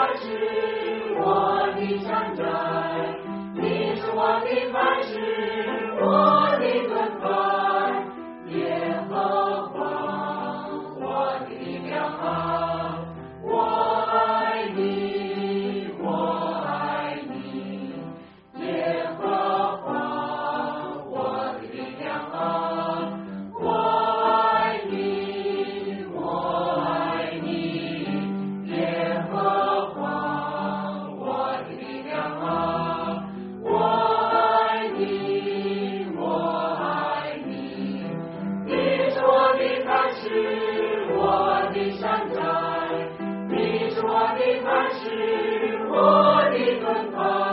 磐石，我的山寨，你是我的磐石，我的盾牌，耶和华，我的力量啊，我爱你，我爱你，耶和华，我的力量啊，我爱你，我爱你，耶和华，我的力量啊，我爱你，我爱你，你是我的磐石，我的山寨，你是我的磐石，我的盾牌。